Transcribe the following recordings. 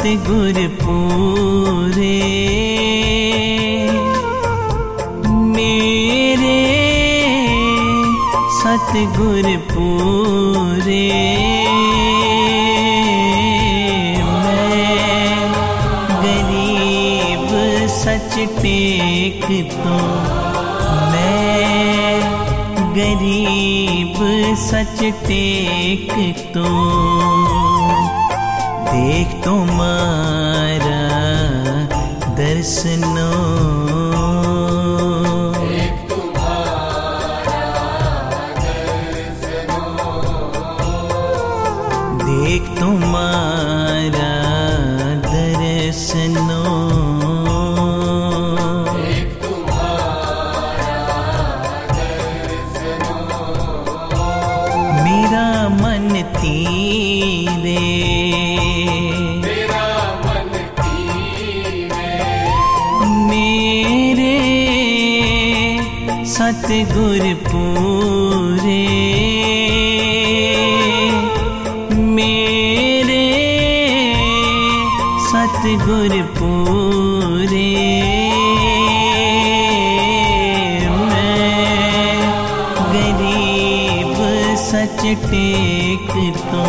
सतगुर पूरे मेरे सतगुर पूरे। मैं गरीब सच टेकता, मैं गरीब सच टेकता। देख तुम्हारा दर्शनो, देख तुम्हारा दर्शनो, देख तुम्हारा दर्शनो। देख तुम्हारा दर्शनो। मेरा मन तीरे, सतगुर पूरे मेरे सतगुर पूरे। मैं गरीब सच टेकता,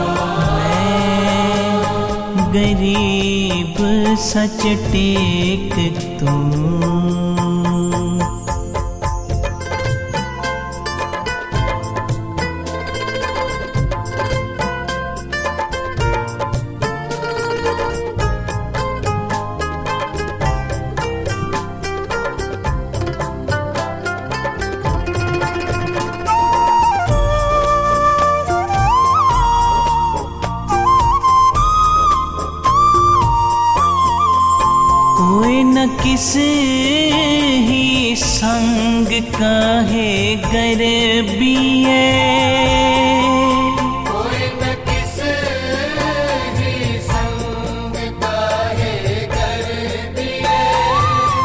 मैं गरीब सच टेकता। कोई न किस ही संग का है गरीबी है, कोई न किस ही संग का है गरीबी है।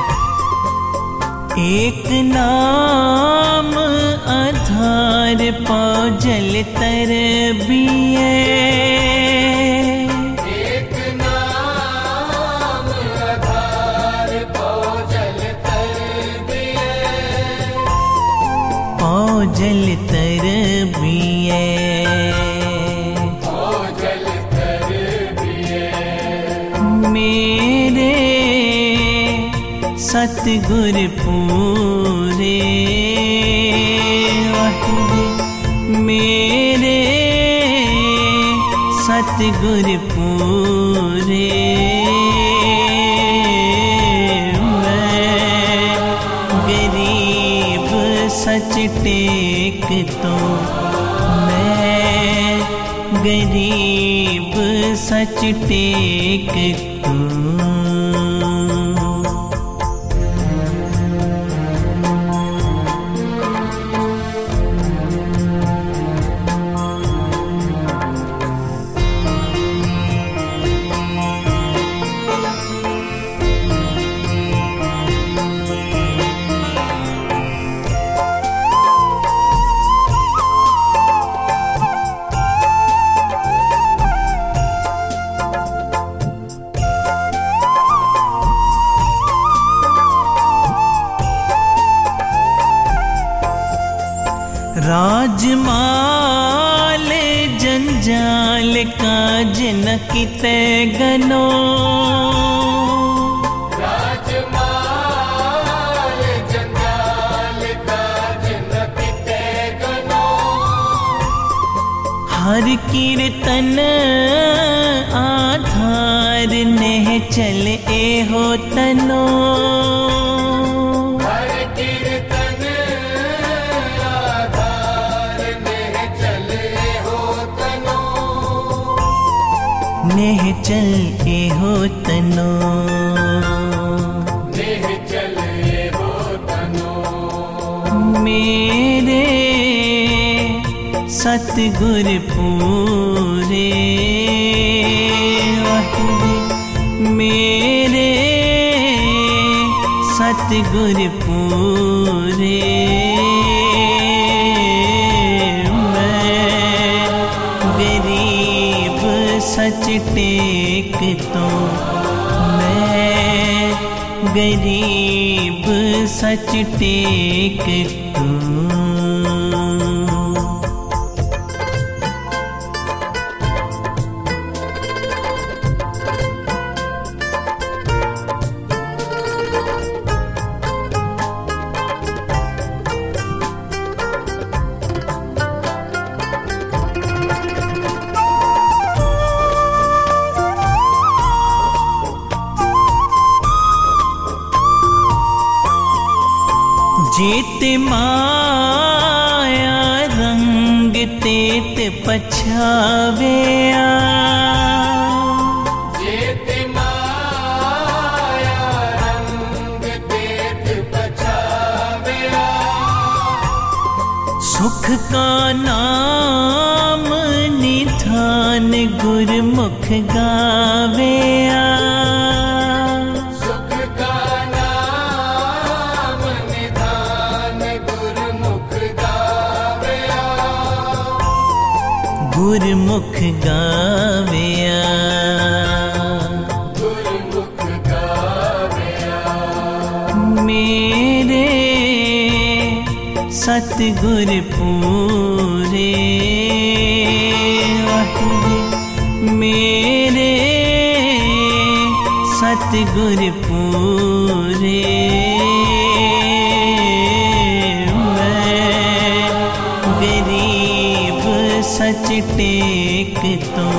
एक नाम आधार पाओ जल तर भी है। जल तर भी है मेरे सतगुर पूरे। मेरे सतगुर पूरे। सच टेकता, मैं गरीब सच टेकता। राजमाल जंजाल काज न किते गनो, राजमाल जंजाल काज न किते गनो। हर कीर्तन आधार नेह चल एहो तनो। नेह चल एहो तनो, नेह चल एहो तनो। मेरे सतगुर पूरे। मेरे सतगुर पूरे। सच टेकता, गरीब सच टेक तू। जेत माया रंग तेत पछावेया, जेत माया रंग तेत पछावेया। सुख का नाम निधान गुरमुख गावेया। सुख का नाम निधान गुरमुख गावेया। गुरमुख गावेया। गुरमुख गावेया। मेरे सतगुर पूरे, मेरे सतगुर पूरे। मैं गरीब सच टेक तो,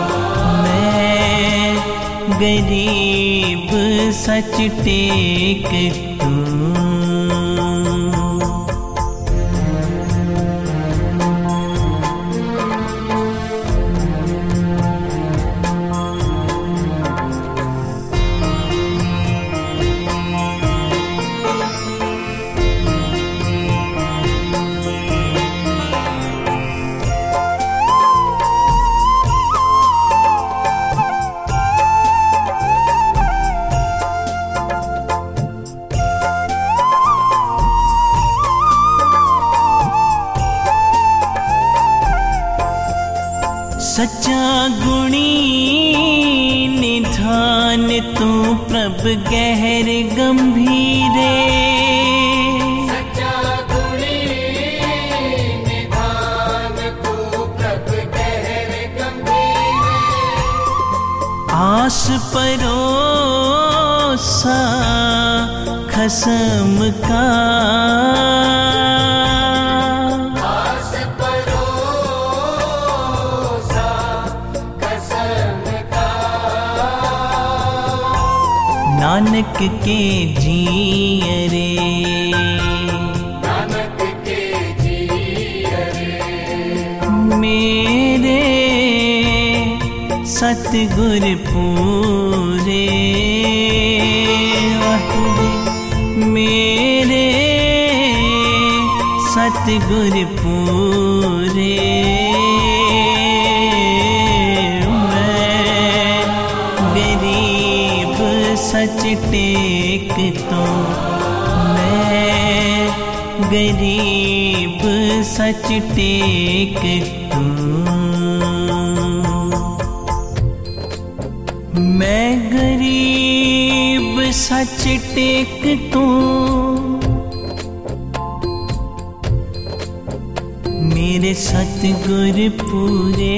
मैं गरीब सच टेक तू। सच्चा गुणी निधान तू प्रभ गहर गंभीरे। सच्चा गुणी निधान तू प्रभ गहर गंभीरे। आस परोसा खसम का, आस परोसा कसम का। नानक के जियरे, नानक के जियरे। मेरे सतगुर पूरे। मेरे सतगुर पूरे। मैं गरीब सच टेक तो, मैं गरीब सच टेक तू। मैं गरीब सच टेक तू। मेरे सतगुर पूरे।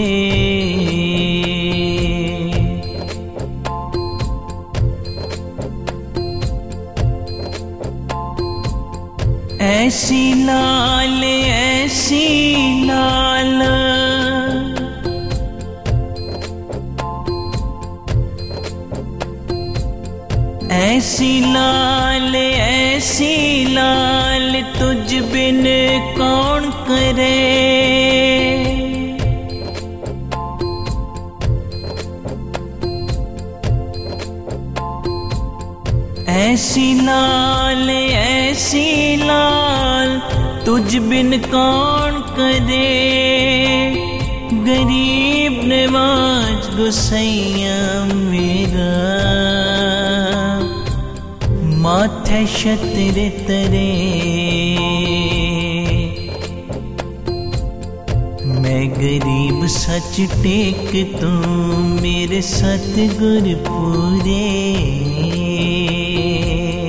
ऐसी लाल, ऐसी लाल, ऐसी लाल, ऐसी लाल तुझ बिन कौन करे। ऐसी लाल, ऐसी लाल तुझ बिन कौन करे। गरीब नवाज गुसैया मेरा, माथे छत्र तरे। मैं गरीब सच टेक तू। मेरे सतगुर पूरे।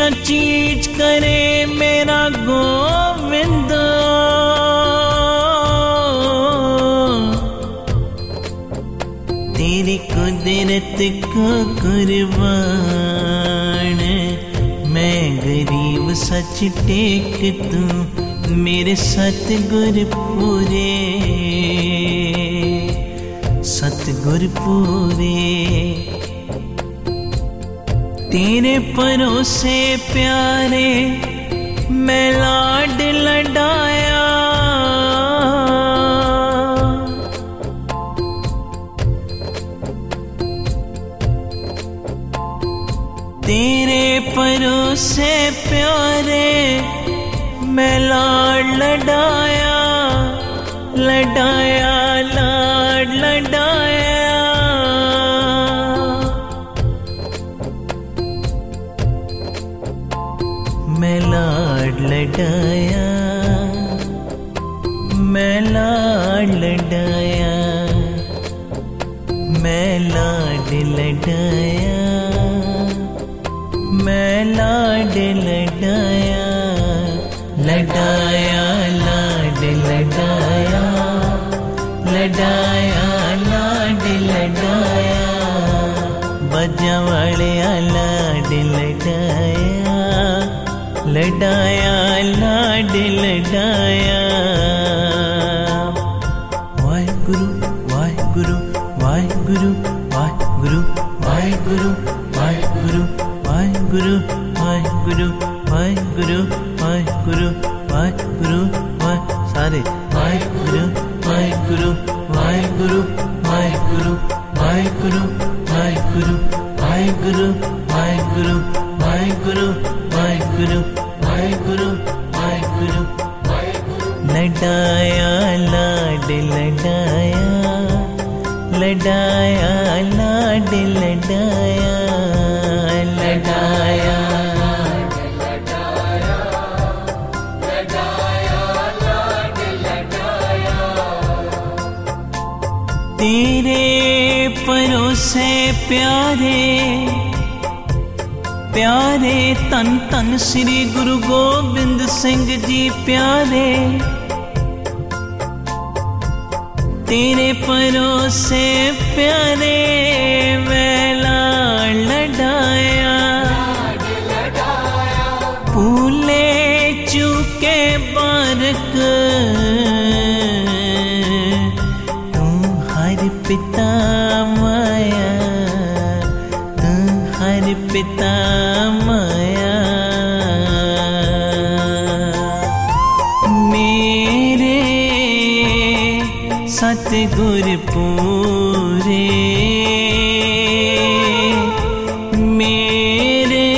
ना चीज करे मेरा गोविंद। तेरी कुदरत को कुर्बान मैं गरीब सच टेक तू मेरे सतगुर पूरे, सतगुर पूरे। तेरे भरोसे प्यारे मैं लाड लडाया, तेरे भरोसे प्यारे मैं लाड लडाया, लडाया लाड लडाया। मैं लाड लडाया, मैं लाड लडाया, मैं लाड लडाया, मैं लाड लडाया, लडाया लाड लडाया, लडाया लाड लडाया। बजा वाले लाड लडाया, लडाया लाड लडाया। वाहिगुरु वाहिगुरु वाहिगुरु वाहिगुरु वाहिगुरु वाहिगुरु वाहिगुरु वाहिगुरु वाहिगुरु वाहिगुरु वाहिगुरु सारे वाहिगुरु वाहिगुरु वाहिगुरु वाहिगुरु वाहिगुरु वाहिगुरु वाहिगुरु वाहिगुरु वाहिगुरु वाहिगुरु वाहिगुरु वाहिगुरु। लडाया लाड लडाया, लडाया लाड लडाया, लडाया तेरे भरोसे प्यारे प्यारे तन तन श्री गुरु गोबिंद सिंह जी प्यारे। तेरे भरोसे प्यारे मैं लाड लडाया, फूले चूके बारक तू हर पिता माया, तू हर पिता माया। मेरे सतगुर पूरे, मेरे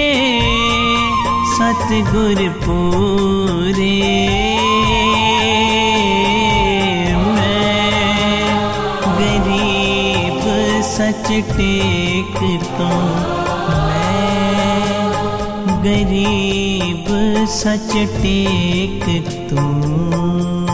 सतगुर पूरे। मैं गरीब सच टेक तो, मैं गरीब सच टेक तू।